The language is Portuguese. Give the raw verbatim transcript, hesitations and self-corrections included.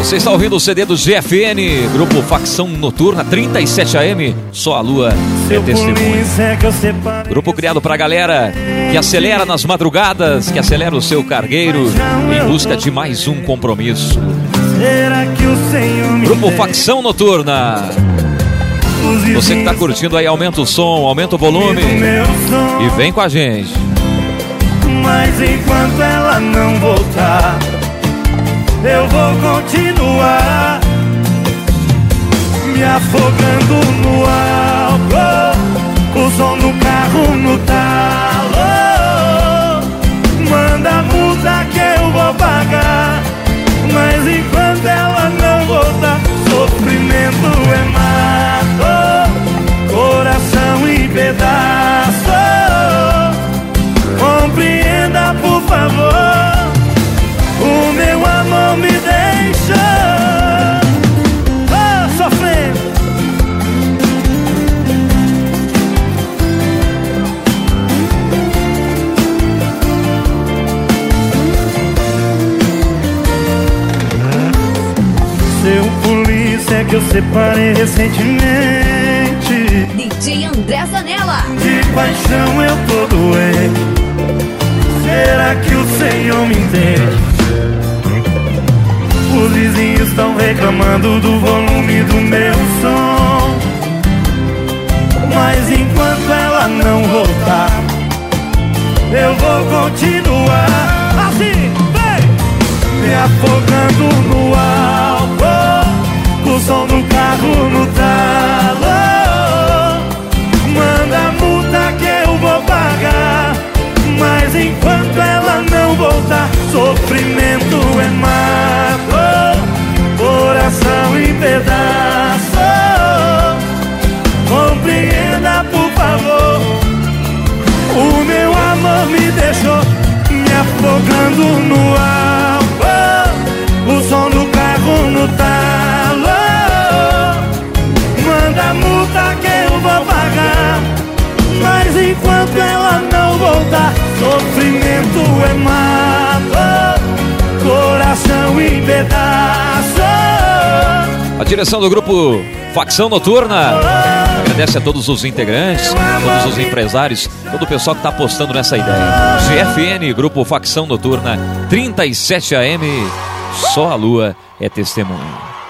Você está ouvindo o C D do G F N, Grupo Facção Noturna, trinta e sete A M, só a lua é testemunha. Grupo criado pra galera que acelera nas madrugadas, que acelera o seu cargueiro em busca de mais um compromisso. Grupo Facção Noturna. Você que está curtindo aí, aumenta o som, aumenta o volume e vem com a gente. Mas enquanto ela não voltar, eu vou continuar me afogando no álcool, o som do carro no talo. Manda a multa que eu vou pagar, mas enquanto ela não voltar, sofrimento é mato, coração em pedaço. Compreenda, por favor, o meu amor me deixa oh, sofrendo. Seu polícia que eu separei recentemente, D J André Zanella. De paixão eu tô doente. Será que o Senhor me entende? Os vizinhos estão reclamando do volume do meu som, mas enquanto ela não voltar, eu vou continuar assim, vem! Me afogando no álcool, o som do carro no talo. Manda a multa que eu vou pagar, mas enquanto ela não voltar, sofrimento é mato, coração em pedaço. Compreenda, por favor, o meu amor me deixou me afogando no álcool, o som do carro no talo. Manda a multa que eu vou pagar, mas enquanto ela não voltar, sofrimento é mato, coração em pedaço. A direção do Grupo Facção Noturna agradece a todos os integrantes, todos os empresários, todo o pessoal que está apostando nessa ideia. G F N, Grupo Facção Noturna, trinta e sete A M, só a lua é testemunha.